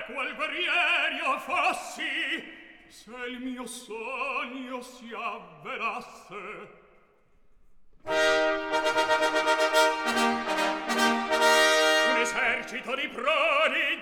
qual guerrieri io fossi, se il mio sogno si avverasse. Un esercito di prodi